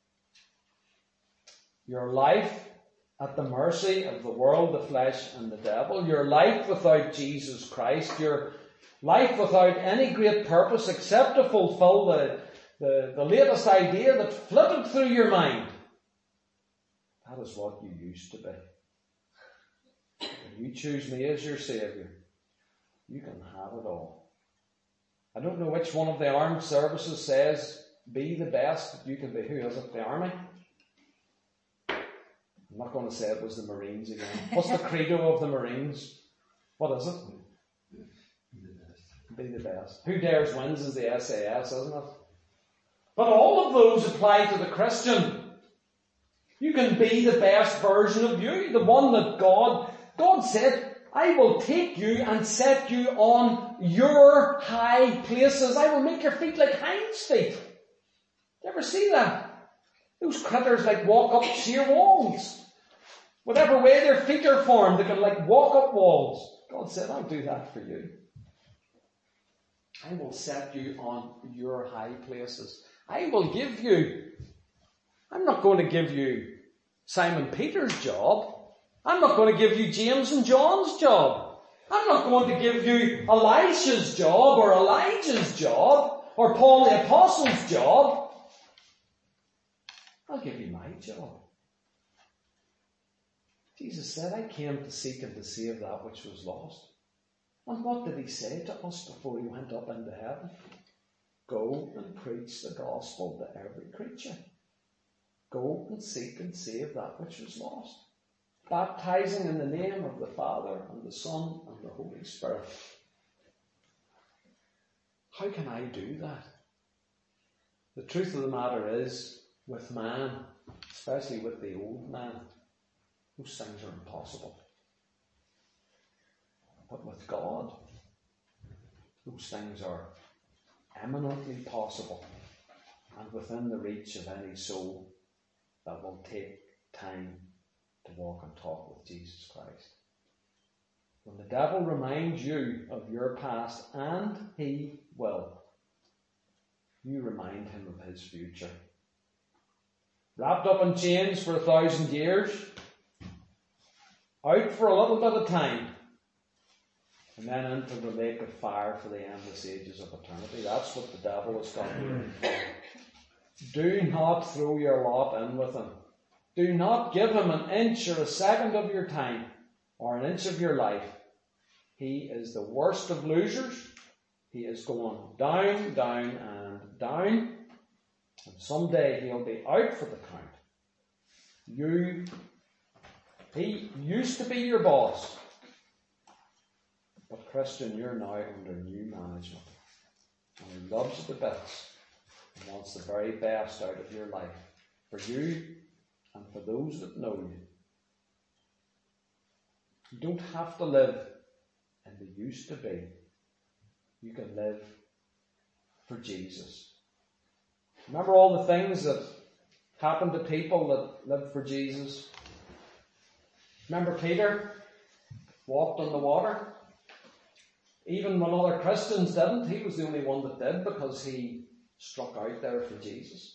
Speaker 3: Your life at the mercy of the world, the flesh, and the devil, your life without Jesus Christ, your life without any great purpose except to fulfill the, the, the latest idea that flitted through your mind. That is what you used to be. If you choose me as your Saviour, you can have it all. I don't know which one of the armed services says, be the best that you can be. Who is it? The army? I'm not going to say it was the Marines again. What's the credo of the Marines? What is it? Be the best. Who dares wins is the S A S, isn't it? But all of those apply to the Christian. You can be the best version of you, the one that God, God said, I will take you and set you on your high places. I will make your feet like hinds' feet. You ever see that? Those critters like walk up sheer walls. Whatever way their feet are formed, they can like walk up walls. God said, I'll do that for you. I will set you on your high places. I will give you. I'm not going to give you Simon Peter's job. I'm not going to give you James and John's job. I'm not going to give you Elisha's job or Elijah's job or Paul the Apostle's job. I'll give you my job. Jesus said, I came to seek and to save that which was lost. And what did he say to us before he went up into heaven? Go and preach the gospel to every creature. Go and seek and save that which was lost. Baptizing in the name of the Father and the Son and the Holy Spirit. How can I do that? The truth of the matter is, with man, especially with the old man, those things are impossible. But with God, those things are eminently possible and within the reach of any soul that will take time to walk and talk with Jesus Christ. When the devil reminds you of your past, and he will, you remind him of his future. Wrapped up in chains for a thousand years, out for a little bit of time, and then into the lake of fire for the endless ages of eternity. That's what the devil has got here. Do not throw your lot in with him. Do not give him an inch or a second of your time or an inch of your life. He is the worst of losers. He is going down, down, and down. And someday he'll be out for the count. You, he used to be your boss. But Christian, you're now under new management. And he loves you to bits and wants the very best out of your life. For you and for those that know you. You don't have to live in the used to be. You can live for Jesus. Remember all the things that happened to people that lived for Jesus? Remember Peter walked on the water? Even when other Christians didn't, he was the only one that did because he struck out there for Jesus.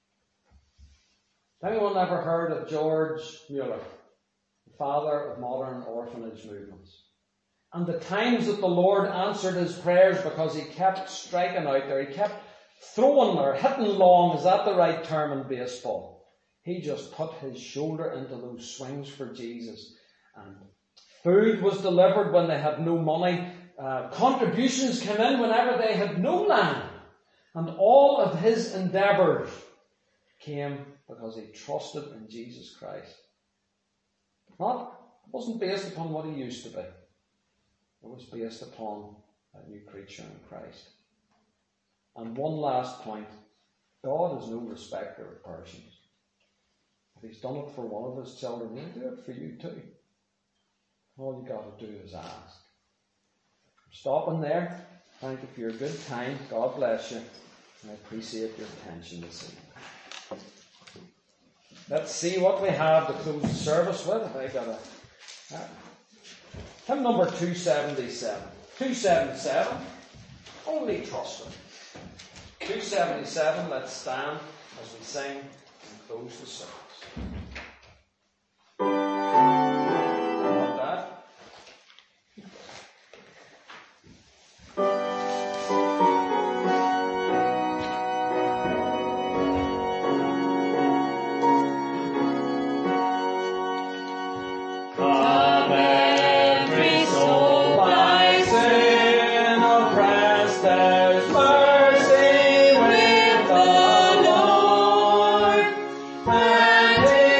Speaker 3: Has anyone ever heard of George Mueller, the father of modern orphanage movements? And the times that the Lord answered his prayers because he kept striking out there, he kept throwing or hitting long, is that the right term in baseball? He just put his shoulder into those swings for Jesus. And food was delivered when they had no money. Uh, contributions came in whenever they had no land. And all of his endeavours came because he trusted in Jesus Christ. Not, it wasn't based upon what he used to be. It was based upon a new creature in Christ. And one last point. God is no respecter of persons. If he's done it for one of his children, he'll do it for you too. All you got to do is ask. Stopping there. Thank you for your good time. God bless you. And I appreciate your attention this evening. Let's see what we have to close the service with. I got a uh, hymn number two seventy-seven. two seventy-seven. Only trust him. two seventy-seven. Let's stand as we sing and close the service.
Speaker 1: Hey!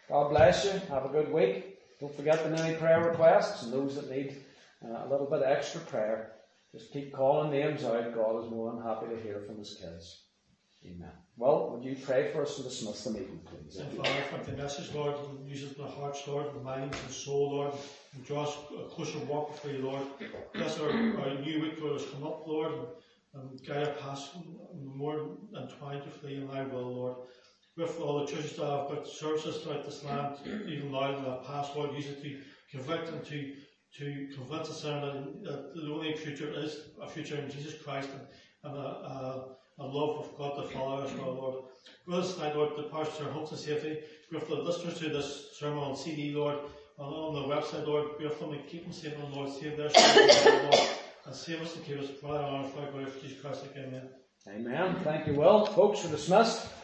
Speaker 3: God bless you. Have a good week. Don't forget the many prayer requests and those that need uh, a little bit of extra prayer. Just keep calling names out. God is more than happy to hear from his kids. Amen. Well, would you pray for us and dismiss the meeting, please?
Speaker 2: And Father, thank the message, Lord, and use it in our hearts, Lord, and minds and soul, Lord, and draw us a closer walk before you, Lord. Bless our, our new week, Lord, has come up, Lord, and, and guide our path more entwined with thee and thy will, Lord. With all the churches that have got services throughout this land, even now in the past, Lord, use it to convict and to, to convince us that, that the only future is a future in Jesus Christ and, and a, a, a love of God the Father as well, Lord. With us tonight, Lord, the pastor, health and safety. With the listeners to this sermon on C D, Lord, on, on the website, Lord, with them and keep them safe, and Lord, save their souls, Lord, and save us and keep us. Father, honor, for God, for Jesus Christ, amen.
Speaker 3: Amen. Thank you, Will. Folks, we're dismissed.